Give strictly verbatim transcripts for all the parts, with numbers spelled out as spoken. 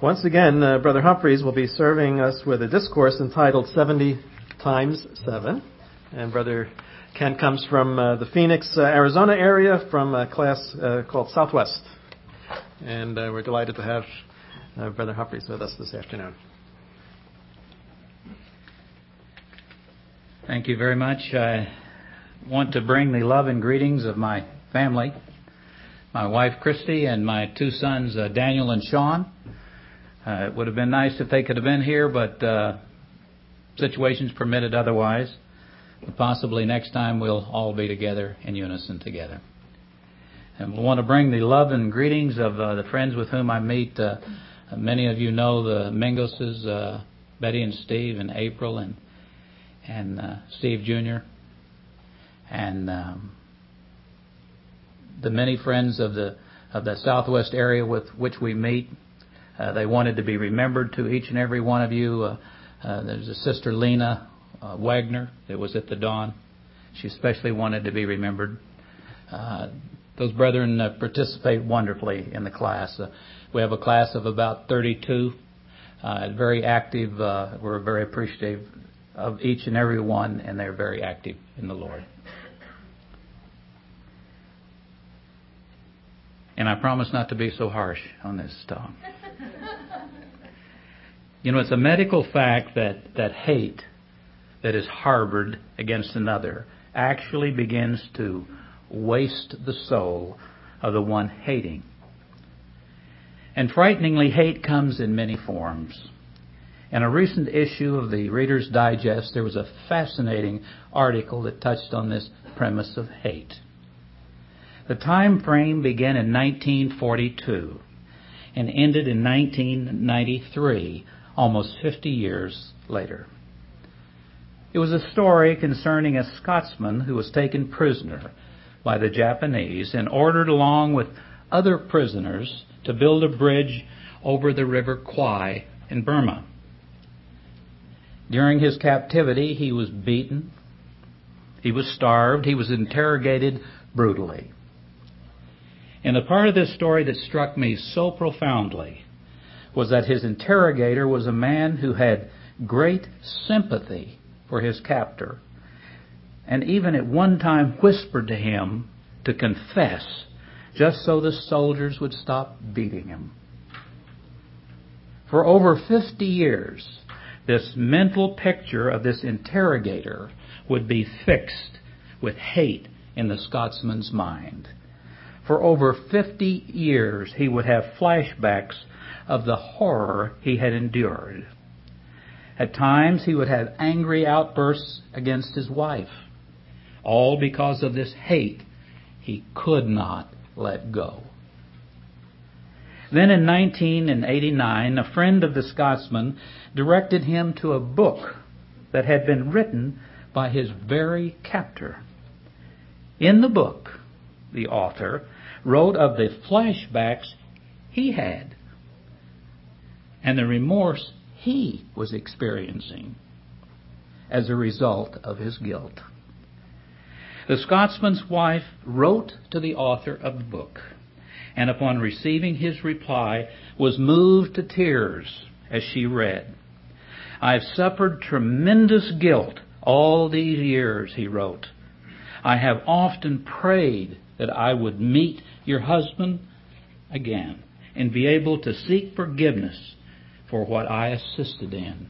Once again, uh, Brother Humphreys will be serving us with a discourse entitled seventy times seven. And Brother Ken comes from uh, the Phoenix, uh, Arizona area from a class uh, called Southwest. And uh, we're delighted to have uh, Brother Humphreys with us this afternoon. Thank you very much. I want to bring the love and greetings of my family, my wife Christy, and my two sons uh, Daniel and Sean. Uh, it would have been nice if they could have been here, but uh, situations permitted otherwise. But possibly next time we'll all be together in unison together. And we want to bring the love and greetings of uh, the friends with whom I meet. Uh, many of you know the Mingoses, uh, Betty and Steve, and April, and and uh, Steve Junior And um, the many friends of the of the Southwest area with which we meet. Uh, they wanted to be remembered to each and every one of you. Uh, uh, there's a sister, Lena uh, Wagner, that was at the dawn. She especially wanted to be remembered. Uh, those brethren uh, participate wonderfully in the class. Uh, we have a class of about thirty-two, uh, very active. Uh, we're very appreciative of each and every one, and they're very active in the Lord. And I promise not to be so harsh on this talk. You know, it's a medical fact that, that hate that is harbored against another actually begins to waste the soul of the one hating. And frighteningly, hate comes in many forms. In a recent issue of the Reader's Digest, there was a fascinating article that touched on this premise of hate. The time frame began in nineteen forty-two and ended in nineteen ninety-three, almost fifty years later. It was a story concerning a Scotsman who was taken prisoner by the Japanese and ordered along with other prisoners to build a bridge over the River Kwai in Burma. During his captivity, he was beaten, he was starved, he was interrogated brutally. And the part of this story that struck me so profoundly was that his interrogator was a man who had great sympathy for his captor, and even at one time whispered to him to confess, just so the soldiers would stop beating him. For over fifty years, this mental picture of this interrogator would be fixed with hate in the Scotsman's mind. For over fifty years, he would have flashbacks of the horror he had endured. At times, he would have angry outbursts against his wife, all because of this hate he could not let go. Then in nineteen eighty-nine, a friend of the Scotsman directed him to a book that had been written by his very captor. In the book, the author wrote of the flashbacks he had and the remorse he was experiencing as a result of his guilt. The Scotsman's wife wrote to the author of the book, and upon receiving his reply was moved to tears as she read. "I've suffered tremendous guilt all these years," he wrote. "I have often prayed that I would meet your husband again and be able to seek forgiveness for what I assisted in."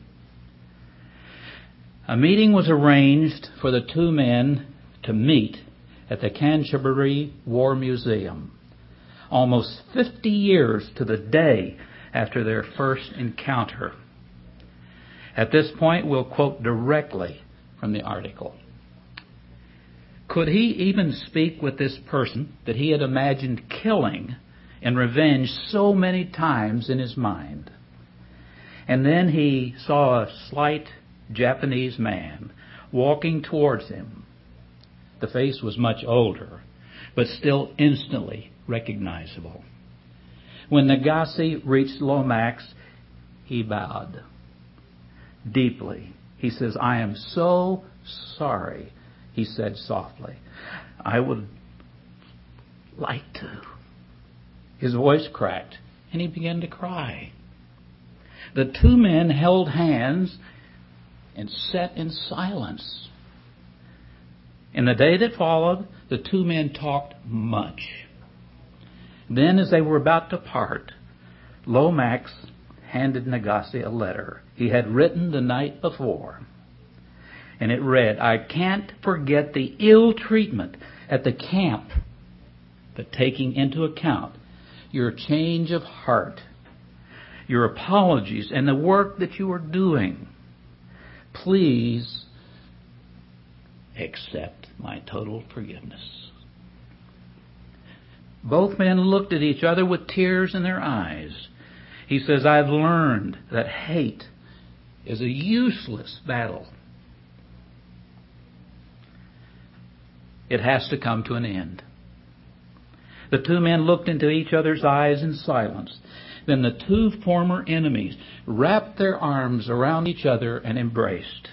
A meeting was arranged for the two men to meet at the Canterbury War Museum, almost fifty years to the day after their first encounter. At this point, we'll quote directly from the article. Could he even speak with this person that he had imagined killing in revenge so many times in his mind? And then he saw a slight Japanese man walking towards him. The face was much older, but still instantly recognizable. When Nagase reached Lomax, he bowed deeply. He says, "I am so sorry," he said softly. "I would like to." His voice cracked, and he began to cry. The two men held hands and sat in silence. In the day that followed, the two men talked much. Then, as they were about to part, Lomax handed Nagase a letter he had written the night before. And it read, "I can't forget the ill treatment at the camp, but taking into account your change of heart, your apologies, and the work that you are doing, please accept my total forgiveness." Both men looked at each other with tears in their eyes. He says, "I've learned that hate is a useless battle. It has to come to an end." The two men looked into each other's eyes in silence. Then the two former enemies wrapped their arms around each other and embraced.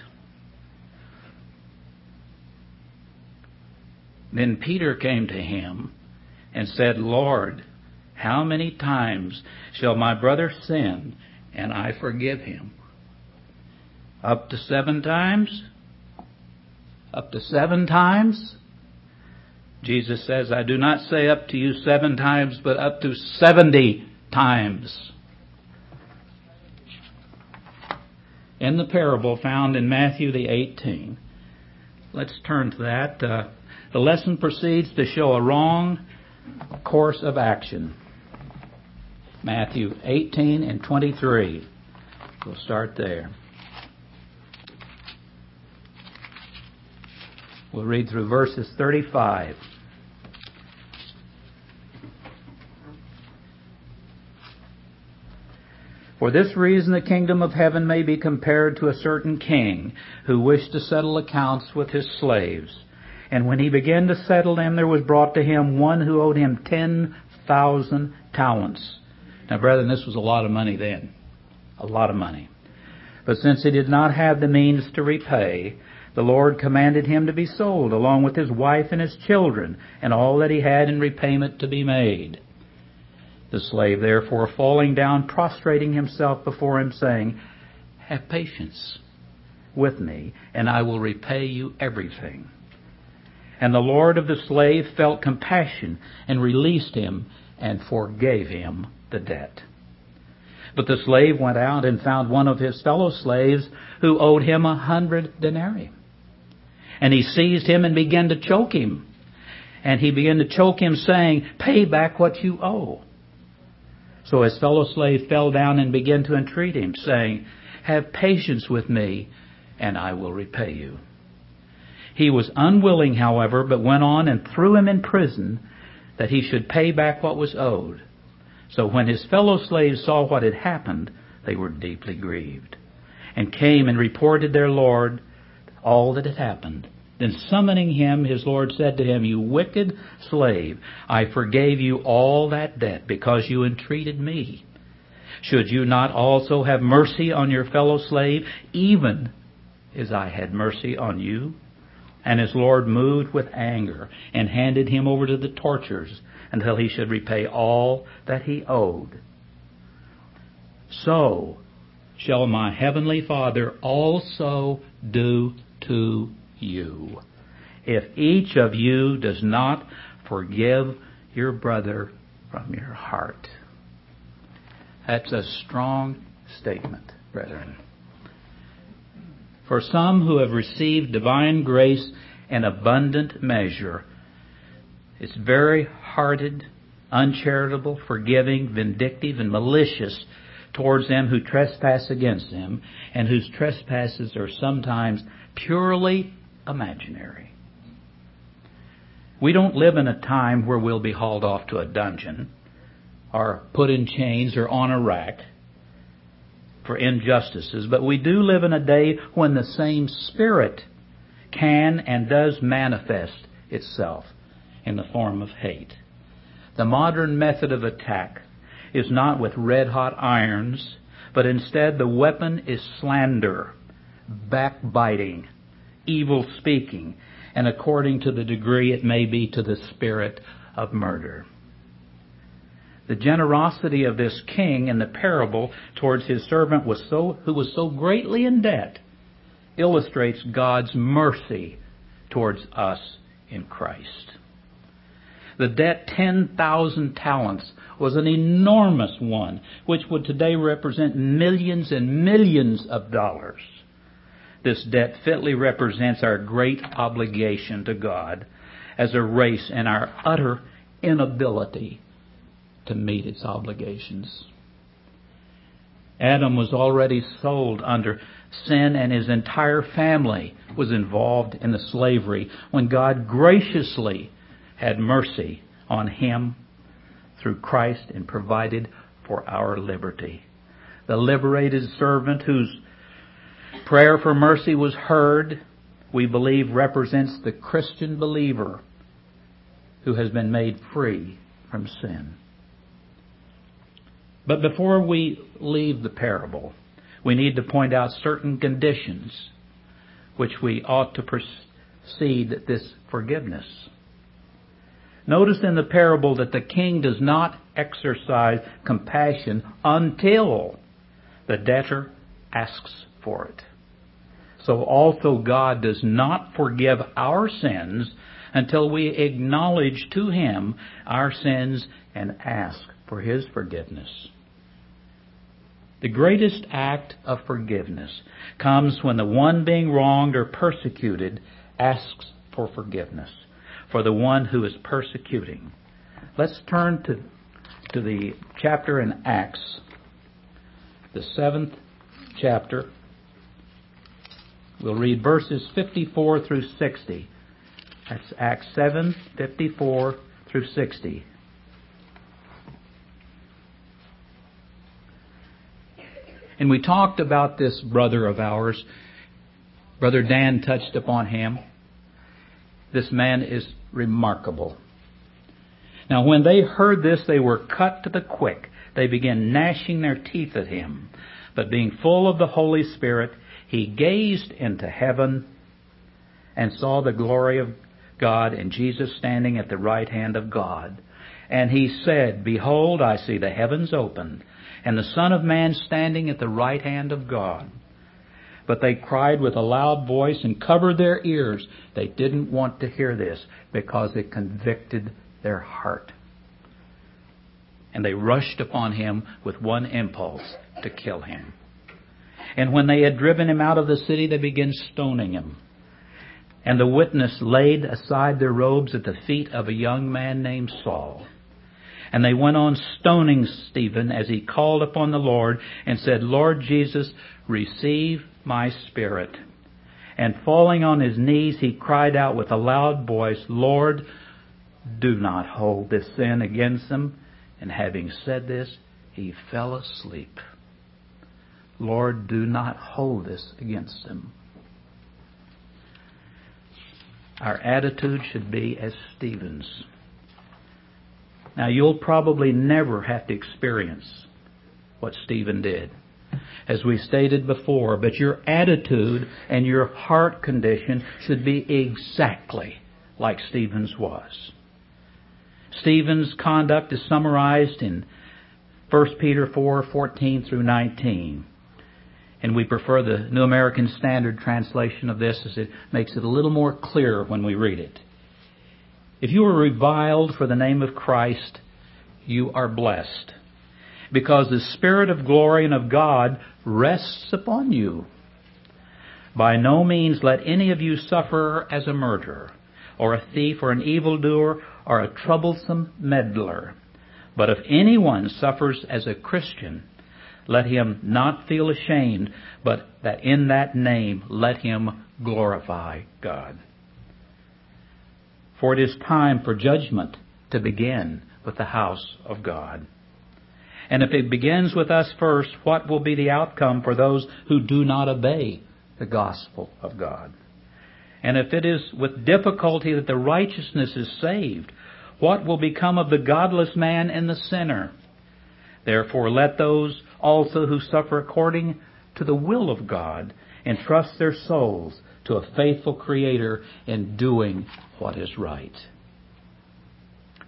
Then Peter came to him and said, "Lord, how many times shall my brother sin and I forgive him? Up to seven times? Up to seven times?" Jesus says, "I do not say up to you seven times, but up to seventy times." In the parable found in Matthew the eighteenth. Let's turn to that. Uh, the lesson proceeds to show a wrong course of action. Matthew eighteen and twenty-three. We'll start there. We'll read through verses thirty-five. "For this reason the kingdom of heaven may be compared to a certain king who wished to settle accounts with his slaves. And when he began to settle them, there was brought to him one who owed him ten thousand talents. Now, brethren, this was a lot of money then. A lot of money. But since he did not have the means to repay, the Lord commanded him to be sold, along with his wife and his children, and all that he had in repayment to be made. The slave, therefore, falling down, prostrating himself before him, saying, 'Have patience with me, and I will repay you everything.' And the Lord of the slave felt compassion and released him and forgave him the debt. But the slave went out and found one of his fellow slaves who owed him a hundred denarii. And he seized him and began to choke him. And he began to choke him, saying, 'Pay back what you owe.' So his fellow slave fell down and began to entreat him, saying, 'Have patience with me, and I will repay you.' He was unwilling, however, but went on and threw him in prison, that he should pay back what was owed. So when his fellow slaves saw what had happened, they were deeply grieved, and came and reported their Lord all that had happened. Then summoning him, his Lord said to him, 'You wicked slave, I forgave you all that debt because you entreated me. Should you not also have mercy on your fellow slave, even as I had mercy on you?' And his Lord moved with anger and handed him over to the torturers until he should repay all that he owed. So shall my heavenly Father also do to you, if each of you does not forgive your brother from your heart." That's a strong statement, brethren. For some who have received divine grace in abundant measure, it's very hearted, uncharitable, forgiving, vindictive, and malicious towards them who trespass against them, and whose trespasses are sometimes purely imaginary. We don't live in a time where we'll be hauled off to a dungeon or put in chains or on a rack for injustices, but we do live in a day when the same spirit can and does manifest itself in the form of hate. The modern method of attack is not with red-hot irons, but instead the weapon is slander, backbiting, evil speaking, and according to the degree it may be, to the spirit of murder. The generosity of this king in the parable towards his servant was so who was so greatly in debt illustrates God's mercy towards us in Christ. The debt, ten thousand talents, was an enormous one, which would today represent millions and millions of dollars. This debt fitly represents our great obligation to God as a race and our utter inability to meet its obligations. Adam was already sold under sin, and his entire family was involved in the slavery when God graciously had mercy on him through Christ and provided for our liberty. The liberated servant whose prayer for mercy was heard, we believe, represents the Christian believer who has been made free from sin. But before we leave the parable, we need to point out certain conditions which we ought to precede this forgiveness. Notice in the parable that the king does not exercise compassion until the debtor asks for it. So also God does not forgive our sins until we acknowledge to Him our sins and ask for His forgiveness. The greatest act of forgiveness comes when the one being wronged or persecuted asks for forgiveness for the one who is persecuting. Let's turn to, to the chapter in Acts, the seventh chapter. We'll read verses fifty-four through sixty. That's Acts seven, fifty-four through sixty. And we talked about this brother of ours. Brother Dan touched upon him. This man is remarkable. Now, when they heard this, they were cut to the quick. They began gnashing their teeth at him. But being full of the Holy Spirit, he gazed into heaven and saw the glory of God and Jesus standing at the right hand of God. And he said, "Behold, I see the heavens opened, and the Son of Man standing at the right hand of God." But they cried with a loud voice and covered their ears. They didn't want to hear this because it convicted their heart. And they rushed upon him with one impulse, to kill him. And when they had driven him out of the city, they began stoning him. And the witness laid aside their robes at the feet of a young man named Saul. And they went on stoning Stephen as he called upon the Lord and said, "Lord Jesus, receive my spirit." And falling on his knees, he cried out with a loud voice, "Lord, do not hold this sin against them." And having said this, he fell asleep. Lord, do not hold this against them. Our attitude should be as Stephen's. Now, you'll probably never have to experience what Stephen did, as we stated before, but your attitude and your heart condition should be exactly like Stephen's was. Stephen's conduct is summarized in First Peter four, fourteen through nineteen. And we prefer the New American Standard translation of this, as it makes it a little more clear when we read it. If you are reviled for the name of Christ, you are blessed, because the Spirit of glory and of God rests upon you. By no means let any of you suffer as a murderer, or a thief, or an evildoer, or a troublesome meddler. But if anyone suffers as a Christian, let him not feel ashamed, but that in that name let him glorify God. For it is time for judgment to begin with the house of God. And if it begins with us first, what will be the outcome for those who do not obey the gospel of God? And if it is with difficulty that the righteousness is saved, what will become of the godless man and the sinner? Therefore, let those also who suffer according to the will of God entrust their souls to a faithful Creator in doing what is right.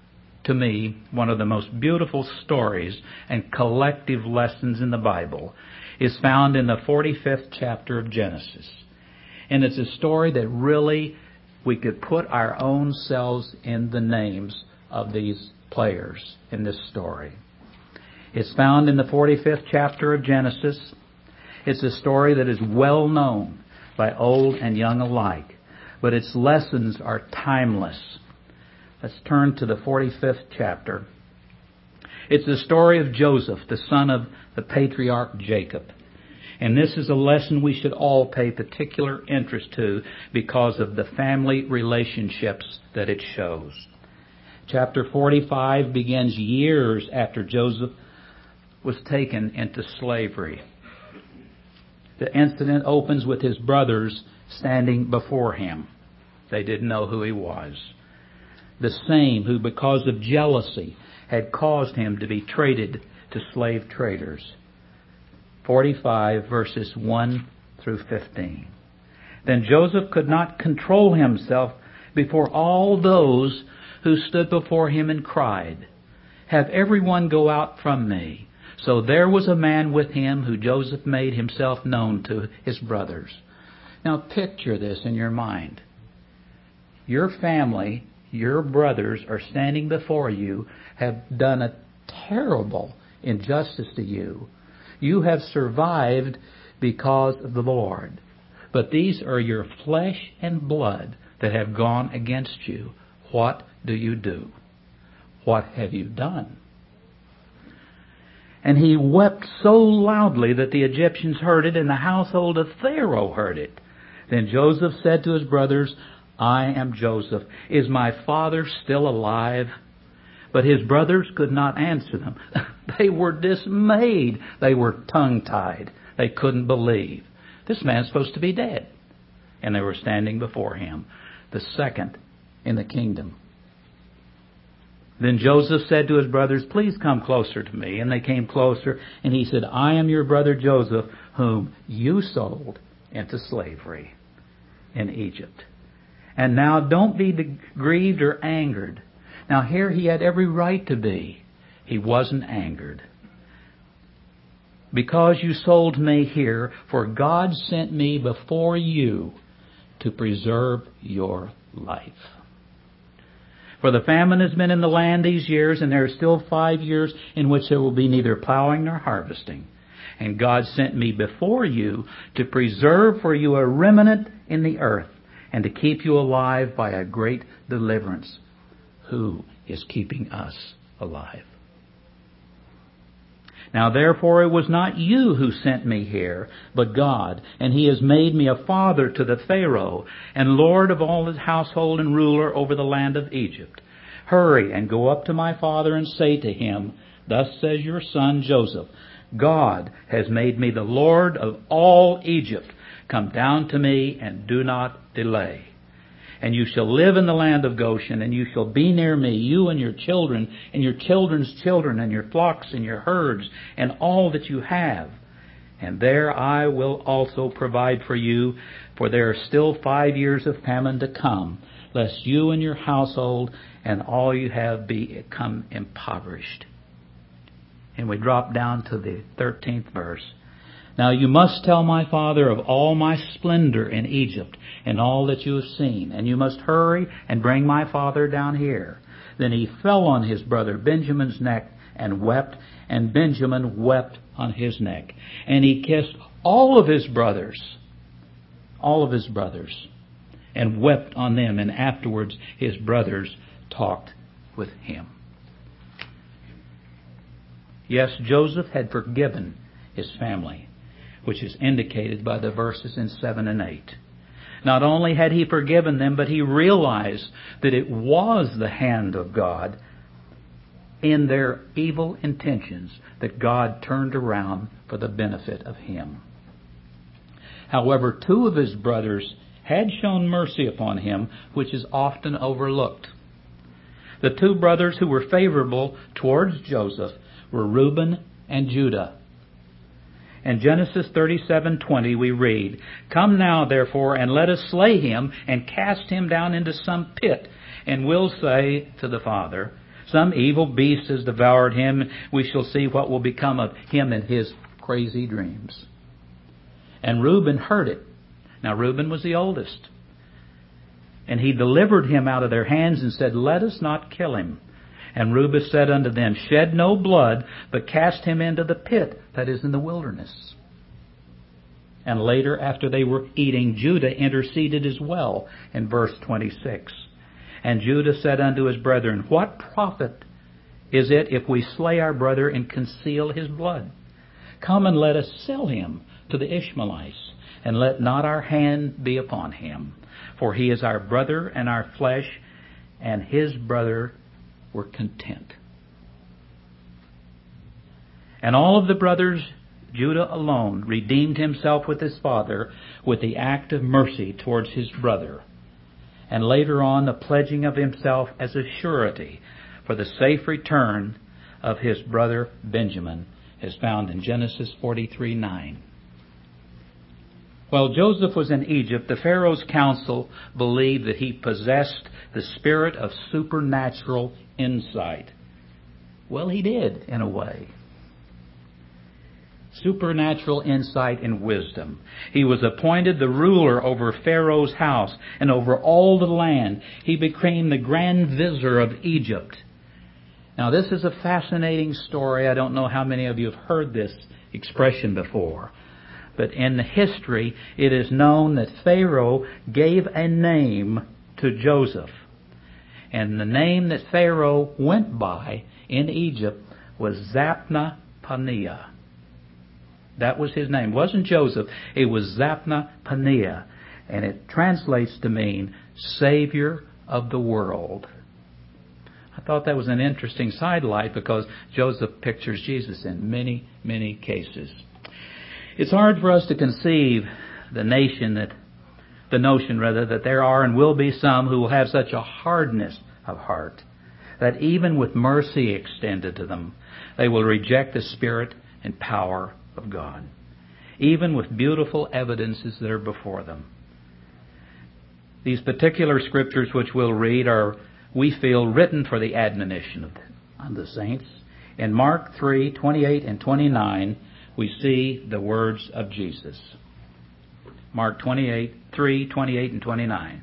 to me, one of the most beautiful stories and collective lessons in the Bible is found in the forty-fifth chapter of Genesis. And it's a story that really we could put our own selves in the names of these players in this story. It's found in the forty-fifth chapter of Genesis. It's a story that is well known by old and young alike, but its lessons are timeless. Let's turn to the forty-fifth chapter. It's the story of Joseph, the son of the patriarch Jacob. And this is a lesson we should all pay particular interest to because of the family relationships that it shows. Chapter forty-five begins years after Joseph was taken into slavery. The incident opens with his brothers standing before him. They didn't know who he was. The same who, because of jealousy, had caused him to be traded to slave traders. forty-five verses one through fifteen. Then Joseph could not control himself before all those who stood before him and cried, "Have everyone go out from me." So there was a man with him who Joseph made himself known to his brothers. Now picture this in your mind. Your family, your brothers are standing before you, have done a terrible injustice to you. You have survived because of the Lord. But these are your flesh and blood that have gone against you. What do you do? What have you done? And he wept so loudly that the Egyptians heard it, and the household of Pharaoh heard it. Then Joseph said to his brothers, "I am Joseph. Is my father still alive?" But his brothers could not answer them. They were dismayed. They were tongue-tied. They couldn't believe. This man's supposed to be dead. And they were standing before him, the second in the kingdom. Then Joseph said to his brothers, "Please come closer to me." And they came closer, and he said, "I am your brother Joseph, whom you sold into slavery in Egypt. And now don't be grieved or angered." Now here he had every right to be. He wasn't angered. "Because you sold me here, for God sent me before you to preserve your life. For the famine has been in the land these years, and there are still five years in which there will be neither plowing nor harvesting. And God sent me before you to preserve for you a remnant in the earth, and to keep you alive by a great deliverance." Who is keeping us alive? "Now therefore it was not you who sent me here, but God, and He has made me a father to the Pharaoh, and lord of all his household, and ruler over the land of Egypt. Hurry and go up to my father and say to him, 'Thus says your son Joseph, God has made me the Lord of all Egypt. Come down to me and do not delay. And you shall live in the land of Goshen, and you shall be near me, you and your children, and your children's children, and your flocks, and your herds, and all that you have. And there I will also provide for you, for there are still five years of famine to come, lest you and your household and all you have become impoverished.'" And we drop down to the thirteenth verse. "Now you must tell my father of all my splendor in Egypt and all that you have seen. And you must hurry and bring my father down here." Then he fell on his brother Benjamin's neck and wept, and Benjamin wept on his neck. And he kissed all of his brothers, all of his brothers, and wept on them. And afterwards his brothers talked with him. Yes, Joseph had forgiven his family, which is indicated by the verses in seven and eight. Not only had he forgiven them, but he realized that it was the hand of God in their evil intentions that God turned around for the benefit of him. However, two of his brothers had shown mercy upon him, which is often overlooked. The two brothers who were favorable towards Joseph were Reuben and Judah. In Genesis thirty-seven twenty we read, "Come now, therefore, and let us slay him and cast him down into some pit, and we'll say to the father, Some evil beast has devoured him. We shall see what will become of him in his crazy dreams. And Reuben heard it. Now Reuben was the oldest. And he delivered him out of their hands and said, Let us not kill him. And Reuben said unto them, Shed no blood, but cast him into the pit that is in the wilderness. And later, after they were eating, Judah interceded as well, in verse twenty-six. And Judah said unto his brethren, What profit is it if we slay our brother and conceal his blood? Come and let us sell him to the Ishmaelites, and let not our hand be upon him. For he is our brother and our flesh, and his brother were content. And all of the brothers, Judah alone, redeemed himself with his father with the act of mercy towards his brother, and later on the pledging of himself as a surety for the safe return of his brother Benjamin, is found in Genesis forty-three nine. While Joseph was in Egypt, the Pharaoh's council believed that he possessed the spirit of supernatural insight. Well, he did, in a way. Supernatural insight and wisdom. He was appointed the ruler over Pharaoh's house and over all the land. He became the grand vizier of Egypt. Now, this is a fascinating story. I don't know how many of you have heard this expression before. But in the history, it is known that Pharaoh gave a name to Joseph. And the name that Pharaoh went by in Egypt was Zaphnath-Paaneah. That was his name. It wasn't Joseph. It was Zaphnath-Paaneah. And it translates to mean Savior of the world. I thought that was an interesting sidelight because Joseph pictures Jesus in many, many cases. It's hard for us to conceive the nation that, the notion rather, that there are and will be some who will have such a hardness of heart that even with mercy extended to them, they will reject the Spirit and power of God, even with beautiful evidences that are before them. These particular scriptures which we'll read are, we feel, written for the admonition of the, of the saints. In Mark three twenty-eight and twenty-nine, we see the words of Jesus. Mark twenty-eight, three, twenty-eight, and twenty-nine.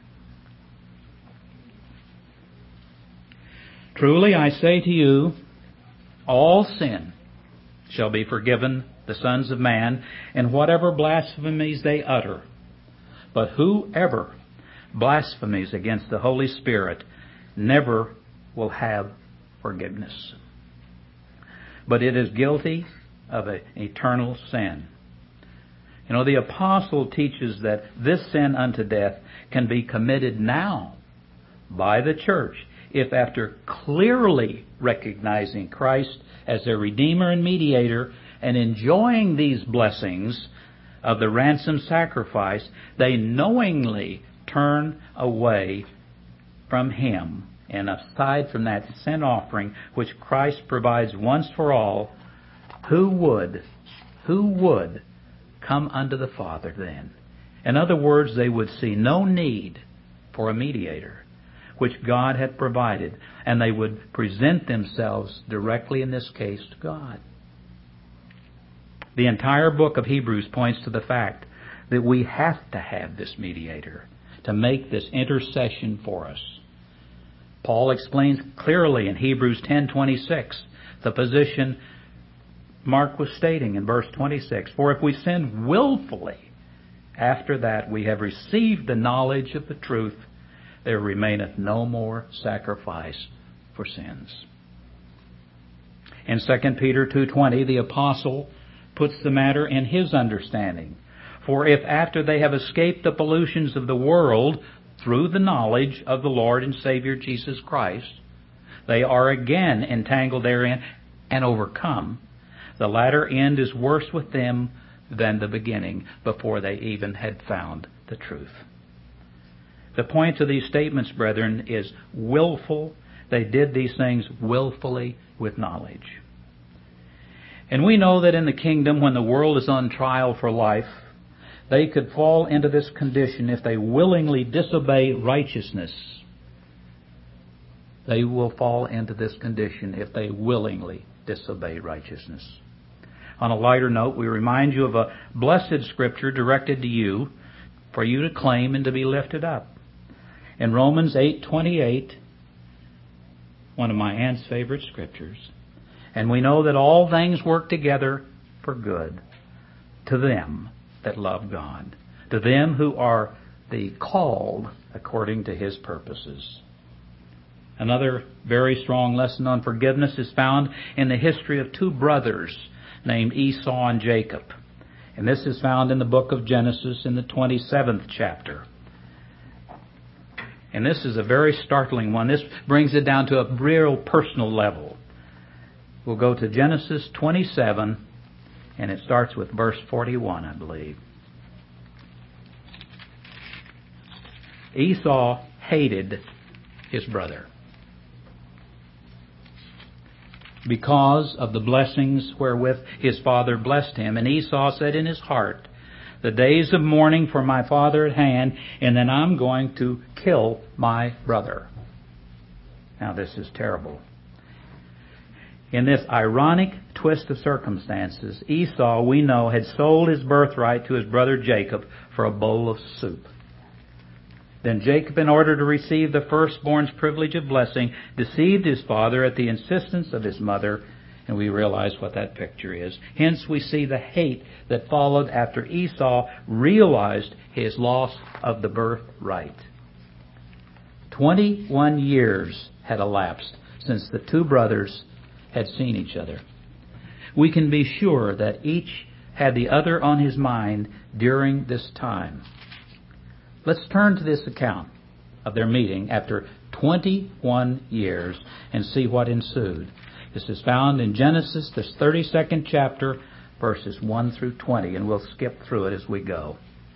Truly I say to you, all sin shall be forgiven the sons of man, and whatever blasphemies they utter. But whoever blasphemies against the Holy Spirit never will have forgiveness, but it is guilty of an eternal sin. You know, the apostle teaches that this sin unto death can be committed now by the church if, after clearly recognizing Christ as their Redeemer and Mediator and enjoying these blessings of the ransom sacrifice, they knowingly turn away from Him. And aside from that sin offering which Christ provides once for all, who would, who would come unto the Father then? In other words, they would see no need for a mediator, which God had provided, and they would present themselves directly, in this case, to God. The entire book of Hebrews points to the fact that we have to have this mediator to make this intercession for us. Paul explains clearly in Hebrews ten twenty-six the position Mark was stating in verse twenty-six. For if we sin willfully, after that we have received the knowledge of the truth, there remaineth no more sacrifice for sins. In Second Peter two twenty, the apostle puts the matter in his understanding. For if after they have escaped the pollutions of the world through the knowledge of the Lord and Savior Jesus Christ, they are again entangled therein and overcome, the latter end is worse with them than the beginning, before they even had found the truth. The point of these statements, brethren, is willful. They did these things willfully with knowledge. And we know that in the kingdom, when the world is on trial for life, they could fall into this condition if they willingly disobey righteousness. They will fall into this condition if they willingly disobey righteousness. On a lighter note, we remind you of a blessed scripture directed to you for you to claim and to be lifted up. In Romans eight twenty-eight, one of my aunt's favorite scriptures, and we know that all things work together for good to them that love God, to them who are the called according to His purposes. Another very strong lesson on forgiveness is found in the history of two brothers named Esau and Jacob. And this is found in the book of Genesis in the twenty-seventh chapter. And this is a very startling one. This brings it down to a real personal level. We'll go to Genesis twenty-seven, and it starts with verse forty-one, I believe. Esau hated his brother because of the blessings wherewith his father blessed him. And Esau said in his heart, the days of mourning for my father at hand, and then I'm going to kill my brother. Now this is terrible. In this ironic twist of circumstances, Esau, we know, had sold his birthright to his brother Jacob for a bowl of soup. Then Jacob, in order to receive the firstborn's privilege of blessing, deceived his father at the insistence of his mother, and we realize what that picture is. Hence we see the hate that followed after Esau realized his loss of the birthright. Twenty-one years had elapsed since the two brothers had seen each other. We can be sure that each had the other on his mind during this time. Let's turn to this account of their meeting after twenty-one years and see what ensued. This is found in Genesis, the thirty-second chapter, verses one through twenty, and we'll skip through it as we go.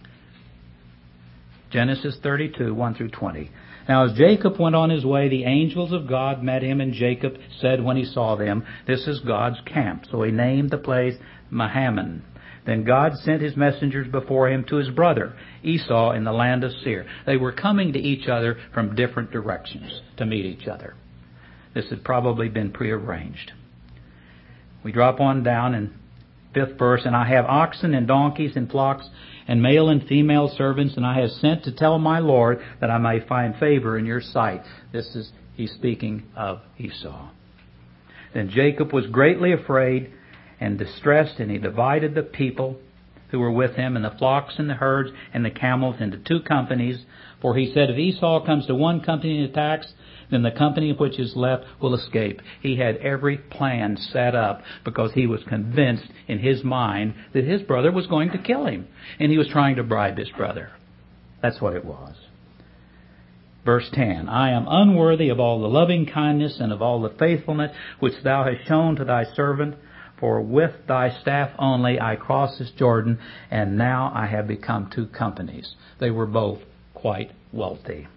Genesis thirty-two, one through twenty. Now as Jacob went on his way, the angels of God met him, and Jacob said when he saw them, this is God's camp. So he named the place Mahaman. Then God sent His messengers before him to his brother Esau in the land of Seir. They were coming to each other from different directions to meet each other. This had probably been prearranged. We drop on down in fifth verse, and I have oxen and donkeys and flocks and male and female servants, and I have sent to tell my Lord that I may find favor in your sight. This is, he's speaking of Esau. Then Jacob was greatly afraid and distressed, and he divided the people who were with him, and the flocks and the herds and the camels into two companies. For he said, if Esau comes to one company and attacks, then the company which is left will escape. He had every plan set up because he was convinced in his mind that his brother was going to kill him. And he was trying to bribe his brother. That's what it was. Verse ten, I am unworthy of all the loving kindness and of all the faithfulness which thou hast shown to thy servant. For with thy staff only I crossed this Jordan, and now I have become two companies. They were both quite wealthy.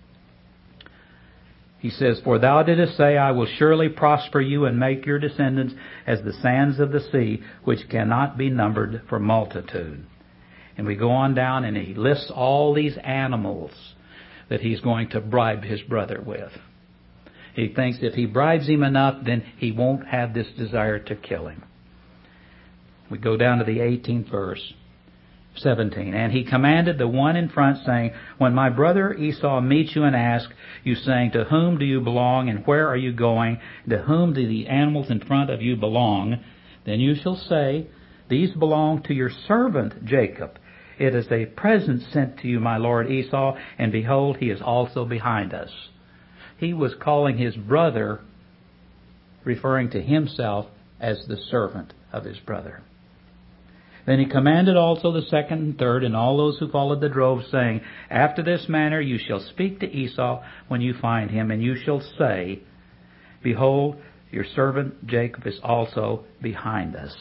He says, for thou didst say, I will surely prosper you and make your descendants as the sands of the sea, which cannot be numbered for multitude. And we go on down, and he lists all these animals that he's going to bribe his brother with. He thinks if he bribes him enough, then he won't have this desire to kill him. We go down to the eighteenth verse, seventeen. And he commanded the one in front, saying, when my brother Esau meets you and asks you, saying, to whom do you belong, and where are you going? To whom do the animals in front of you belong? Then you shall say, these belong to your servant Jacob. It is a present sent to you, my lord Esau, and behold, he is also behind us. He was calling his brother, referring to himself as the servant of his brother. Then he commanded also the second and third and all those who followed the drove, saying, after this manner you shall speak to Esau when you find him, and you shall say, behold, your servant Jacob is also behind us.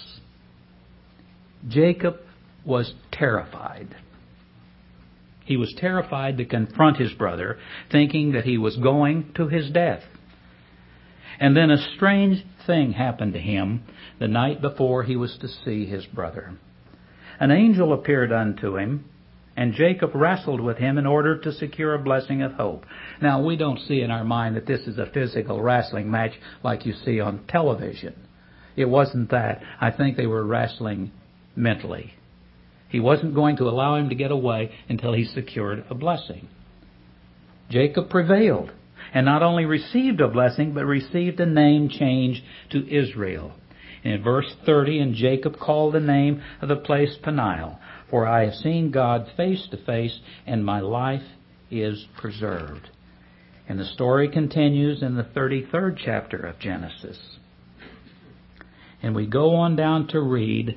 Jacob was terrified. He was terrified to confront his brother, thinking that he was going to his death. And then a strange thing happened to him the night before he was to see his brother. An angel appeared unto him, and Jacob wrestled with him in order to secure a blessing of hope. Now, we don't see in our mind that this is a physical wrestling match like you see on television. It wasn't that. I think they were wrestling mentally. He wasn't going to allow him to get away until he secured a blessing. Jacob prevailed, and not only received a blessing, but received a name change to Israel. In verse thirty, and Jacob called the name of the place Peniel, for I have seen God face to face, and my life is preserved. And the story continues in the thirty-third chapter of Genesis. And we go on down to read,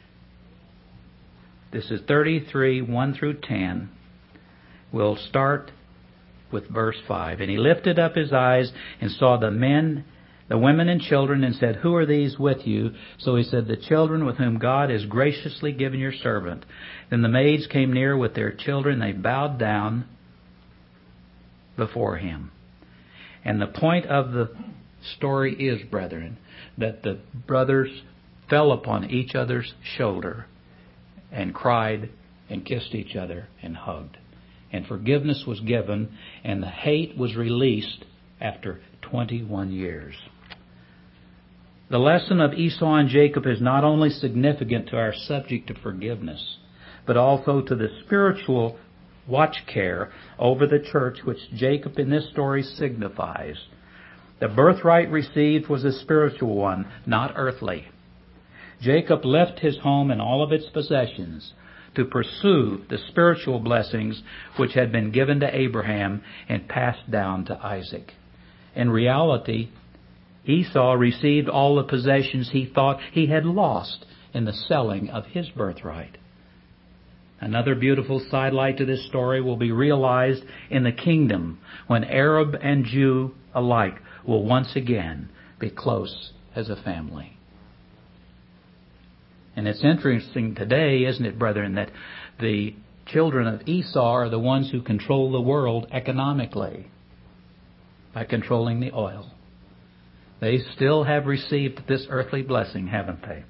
this is thirty-three, one through ten. We'll start with verse five. And he lifted up his eyes and saw the men, the women and children, and said, Who are these with you? So he said, The children with whom God has graciously given your servant. Then the maids came near with their children. They bowed down before him. And the point of the story is, brethren, that the brothers fell upon each other's shoulder and cried and kissed each other and hugged. And forgiveness was given, and the hate was released after twenty-one years. The lesson of Esau and Jacob is not only significant to our subject of forgiveness, but also to the spiritual watch care over the church which Jacob in this story signifies. The birthright received was a spiritual one, not earthly. Jacob left his home and all of its possessions to pursue the spiritual blessings which had been given to Abraham and passed down to Isaac. In reality, Esau received all the possessions he thought he had lost in the selling of his birthright. Another beautiful sidelight to this story will be realized in the kingdom when Arab and Jew alike will once again be close as a family. And it's interesting today, isn't it, brethren, that the children of Esau are the ones who control the world economically by controlling the oil. They still have received this earthly blessing, haven't they?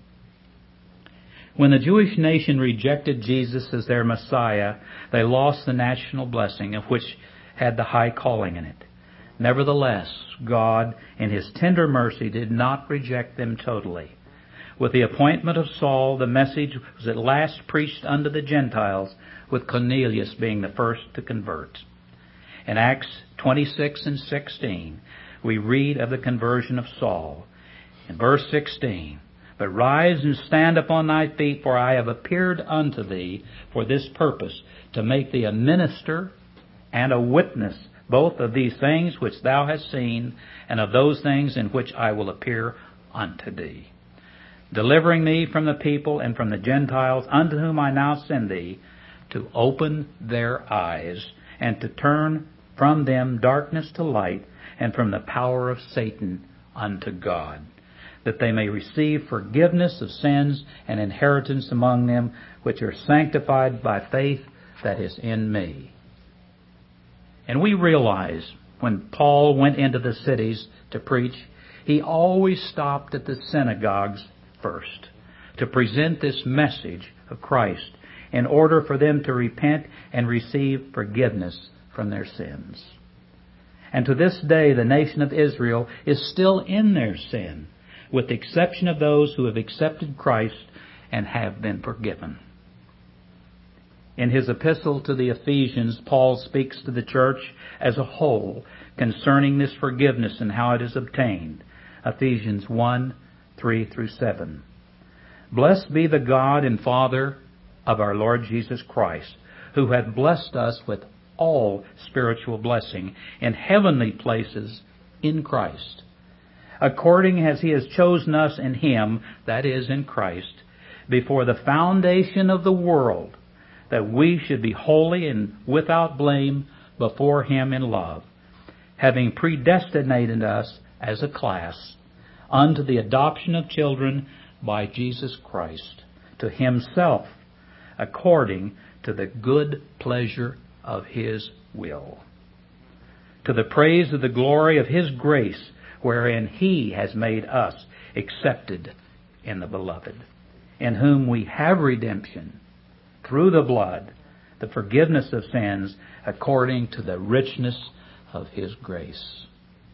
When the Jewish nation rejected Jesus as their Messiah, they lost the national blessing of which had the high calling in it. Nevertheless, God, in His tender mercy, did not reject them totally. With the appointment of Saul, the message was at last preached unto the Gentiles, with Cornelius being the first to convert. In Acts twenty-six and sixteen, we read of the conversion of Saul. In verse sixteen, But rise and stand upon thy feet, for I have appeared unto thee for this purpose, to make thee a minister and a witness, both of these things which thou hast seen, and of those things in which I will appear unto thee, delivering thee from the people and from the Gentiles, unto whom I now send thee, to open their eyes, and to turn from them darkness to light, and from the power of Satan unto God, that they may receive forgiveness of sins and inheritance among them which are sanctified by faith that is in me. And we realize when Paul went into the cities to preach, he always stopped at the synagogues first to present this message of Christ in order for them to repent and receive forgiveness from their sins. And to this day, the nation of Israel is still in their sin, with the exception of those who have accepted Christ and have been forgiven. In his epistle to the Ephesians, Paul speaks to the church as a whole concerning this forgiveness and how it is obtained. Ephesians one, three through seven. Blessed be the God and Father of our Lord Jesus Christ, who hath blessed us with all spiritual blessing in heavenly places in Christ, according as He has chosen us in Him, that is, in Christ, before the foundation of the world, that we should be holy and without blame before Him in love, having predestinated us as a class unto the adoption of children by Jesus Christ, to Himself, according to the good pleasure of His will, to the praise of the glory of His grace, wherein He has made us accepted in the Beloved, in whom we have redemption through the blood, the forgiveness of sins according to the richness of His grace.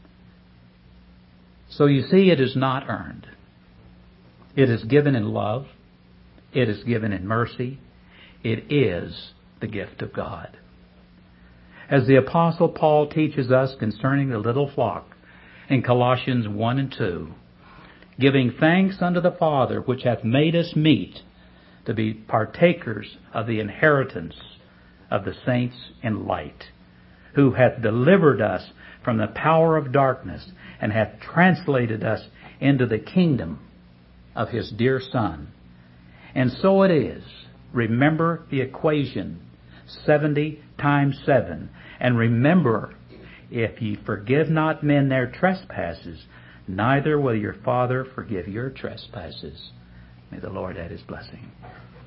So you see, it is not earned. It is given in love. It is given in mercy. It is the gift of God. As the Apostle Paul teaches us concerning the little flock in Colossians one and two, giving thanks unto the Father which hath made us meet to be partakers of the inheritance of the saints in light, who hath delivered us from the power of darkness and hath translated us into the kingdom of His dear Son. And so it is. Remember the equation, seventy times seven. And remember, if ye forgive not men their trespasses, neither will your Father forgive your trespasses. May the Lord add His blessing.